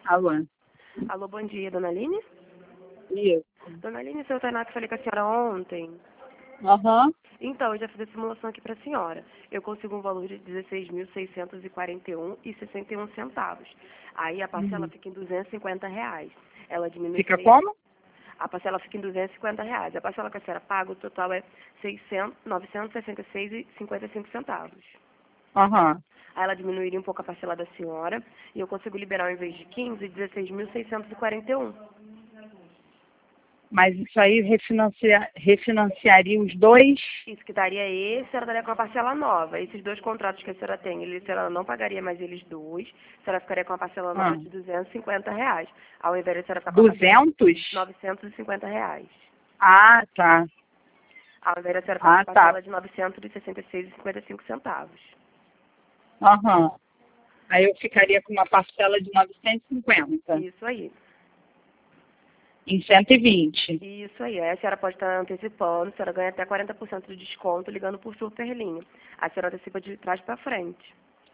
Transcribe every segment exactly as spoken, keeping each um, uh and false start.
Alô? Alô, bom dia, dona Aline? Isso. Dona Aline, seu Tainá, falei com a senhora ontem. Aham. Então, eu já fiz a simulação aqui para a senhora. Eu consigo um valor de dezesseis mil seiscentos e quarenta e um reais e sessenta e um centavos. Aí a parcela Uhum. fica em duzentos e cinquenta reais. Ela diminui Fica seis- como? A parcela fica em duzentos e cinquenta reais. A parcela que a senhora paga, o total é seiscentos, novecentos e sessenta e seis reais e cinquenta e cinco centavos. Aham. Aí ela diminuiria um pouco a parcela da senhora e eu consigo liberar, ao invés de quinze, dezesseis mil seiscentos e quarenta e um. Mas isso aí refinancia, refinanciaria os dois? Isso que daria esse, a senhora daria com a parcela nova. Esses dois contratos que a senhora tem, ele, a senhora não pagaria mais eles dois, a senhora ficaria com a parcela nova Ah. de duzentos e cinquenta reais. Ao invés de a senhora ficar com a parcela duzentos? de novecentos e cinquenta reais. Ah, tá. Ao invés de a senhora ficar com Ah, a tá. parcela de novecentos e sessenta e seis reais e cinquenta e cinco centavos. Aham. Aí eu ficaria com uma parcela de novecentos e cinquenta. Isso aí. Em cento e vinte. Isso aí. Aí a senhora pode estar antecipando, a senhora ganha até quarenta por cento de desconto ligando por Superlinha. A senhora antecipa de trás para frente.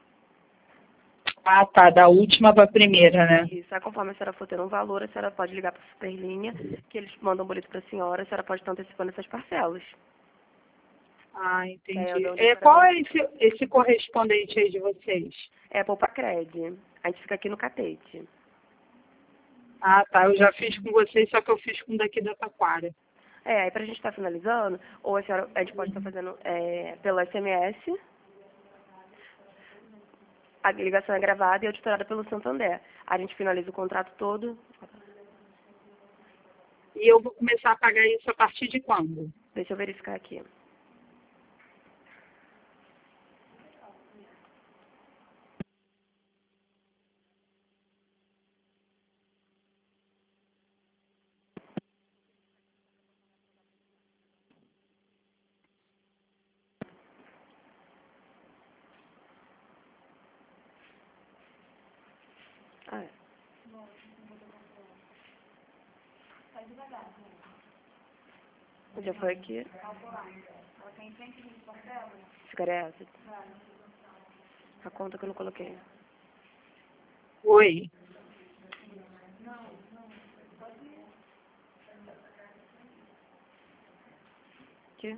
Ah, tá. Da última para a primeira, né? Isso, aí conforme a senhora for tendo um valor, a senhora pode ligar para a Superlinha, que eles mandam um boleto para a senhora, a senhora pode estar antecipando essas parcelas. Ah, Que aí eu entendi. dou onde a É, senhora qual vai- é esse, esse correspondente aí de vocês? É Poupa Cred. A gente fica aqui no Catete. Ah, tá. Eu já fiz com vocês, só que eu fiz com daqui da Taquara. É, aí pra gente estar finalizando, ou a senhora, a gente pode estar fazendo é, pelo S M S, a ligação é gravada e auditorada pelo Santander. A gente finaliza o contrato todo. E eu vou começar a pagar isso a partir de quando? Deixa eu verificar aqui. Ah, é. Já foi aqui. Ficaria essa. A conta que eu não coloquei. Oi. Aqui.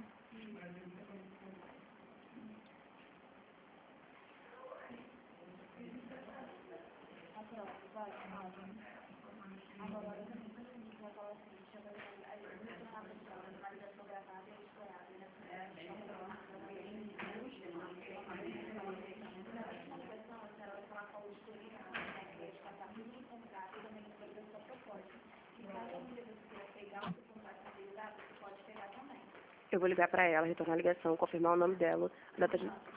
Eu vou ligar para ela, retornar a ligação, confirmar o nome dela, a data de